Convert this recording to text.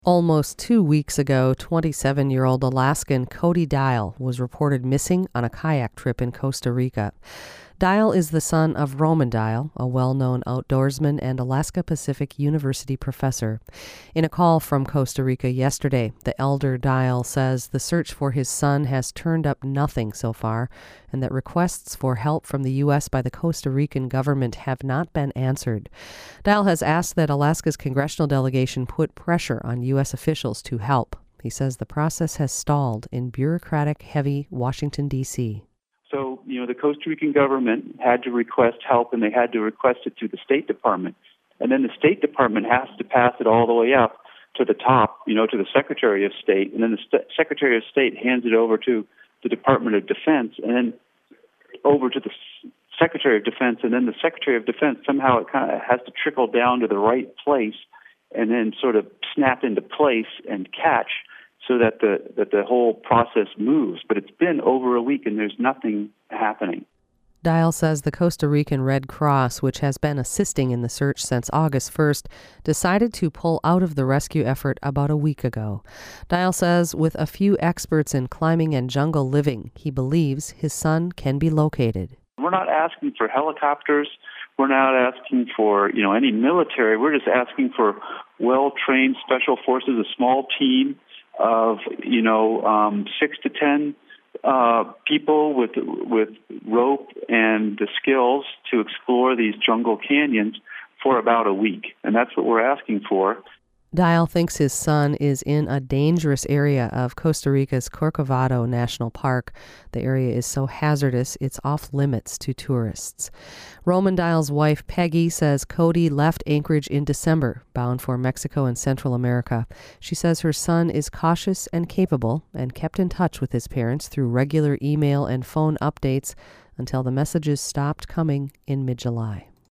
Almost 2 weeks ago, 27-year-old Alaskan Cody Dial was reported missing on a kayak trip in Costa Rica. Dial is the son of Roman Dial, a well-known outdoorsman and Alaska Pacific University professor. In a call from Costa Rica yesterday, the elder Dial says the search for his son has turned up nothing so far, and that requests for help from the U.S. by the Costa Rican government have not been answered. Dial has asked that Alaska's congressional delegation put pressure on U.S. officials to help. He says the process has stalled in bureaucratic-heavy Washington, D.C. So, the Costa Rican government had to request help, and they had to request it to the State Department. And then the State Department has to pass it all the way up to the top, to the Secretary of State. And then the Secretary of State hands it over to the Department of Defense, and then over to the Secretary of Defense. And then the Secretary of Defense, somehow it kind of has to trickle down to the right place and then sort of snap into place and catch, so that the whole process moves. But it's been over a week and there's nothing happening. Dial says the Costa Rican Red Cross, which has been assisting in the search since August 1st, decided to pull out of the rescue effort about a week ago. Dial says with a few experts in climbing and jungle living, he believes his son can be located. We're not asking for helicopters. We're not asking for, any military. We're just asking for well-trained special forces, a small team of 6 to 10 people with rope and the skills to explore these jungle canyons for about a week, and that's what we're asking for. Dial thinks his son is in a dangerous area of Costa Rica's Corcovado National Park. The area is so hazardous it's off limits to tourists. Roman Dial's wife, Peggy, says Cody left Anchorage in December, bound for Mexico and Central America. She says her son is cautious and capable and kept in touch with his parents through regular email and phone updates until the messages stopped coming in mid-July.